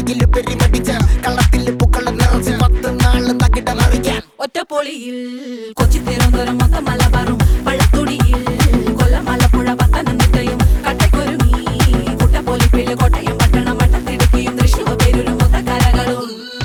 കയ്യില് പെരിമടിച്ച കള്ളത്തില് പൂക്കളം നിറച്ച് 10 നാള് തകിട മറിക്കാൻ ഒറ്റപ്പൊളിയിൽ കൊച്ചി തിരുവനന്തപുരം മൊത്തം മല